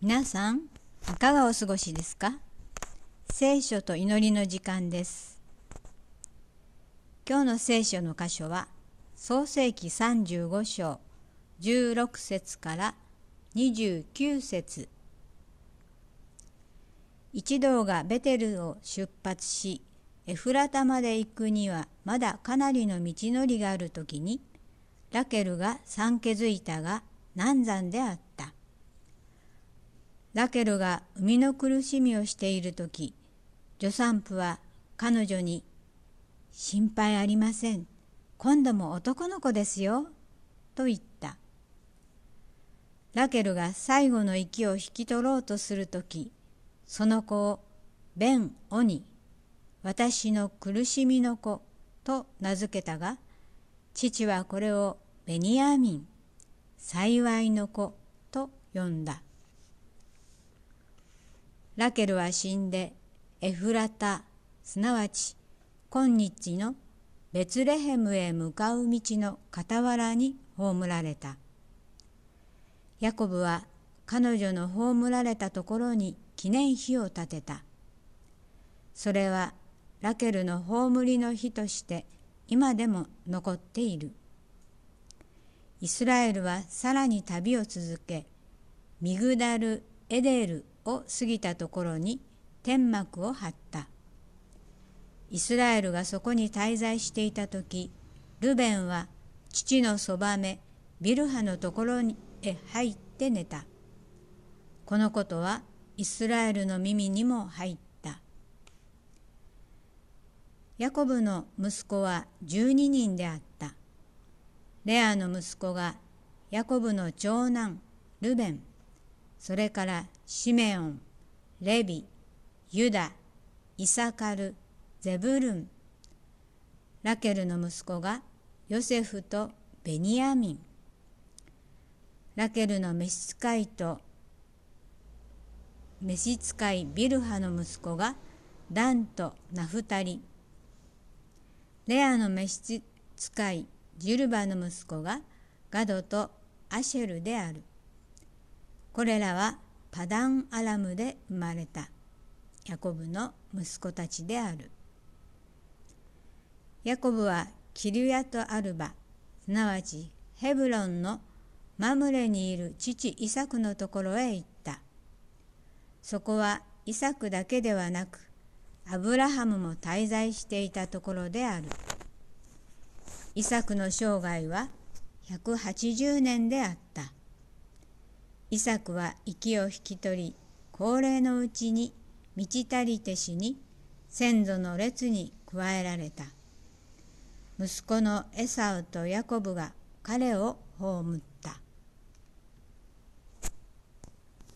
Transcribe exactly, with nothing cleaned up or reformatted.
皆さん、いかがお過ごしですか？聖書と祈りの時間です。今日の聖書の箇所は、創世記さんじゅうご章じゅうろく節からにじゅうきゅう節。一同がベテルを出発し、エフラタまで行くにはまだかなりの道のりがあるときに、ラケルが産気づいたが難産であった。ラケルが産みの苦しみをしているとき、助産婦は彼女に、心配ありません。今度も男の子ですよ。と言った。ラケルが最後の息を引き取ろうとするとき、その子をベン・オニ、私の苦しみの子と名付けたが、父はこれをベニヤミン、幸いの子と呼んだ。ラケルは死んでエフラタ、すなわち今日のベツレヘムへ向かう道の傍らに葬られた。ヤコブは彼女の葬られたところに記念碑を建てた。それはラケルの葬りの日として今でも残っている。イスラエルはさらに旅を続け、ミグダル・エデルを過ぎたところに天幕を張った。イスラエルがそこに滞在していたとき、ルベンは父のそばめビルハのところへ入って寝た。このことはイスラエルの耳にも入った。ヤコブの息子はじゅうににんであった。レアの息子がヤコブの長男ルベン、それからシメオン、レビ、ユダ、イサカル、ゼブルン。ラケルの息子がヨセフとベニヤミン。ラケルの召使いと召使いビルハの息子がダンとナフタリ。レアの召使いジュルバの息子がガドとアシェルである。これらはパダンアラムで生まれたヤコブの息子たちである。ヤコブはキリュヤトアルバ、すなわちヘブロンのマムレにいる父イサクのところへ行った。そこはイサクだけではなく、アブラハムも滞在していたところである。イサクの生涯はひゃくはちじゅうねんであった。イサクは息を引き取り、高齢のうちに満ち足りて死に、先祖の列に加えられた。息子のエサウとヤコブが彼を葬った。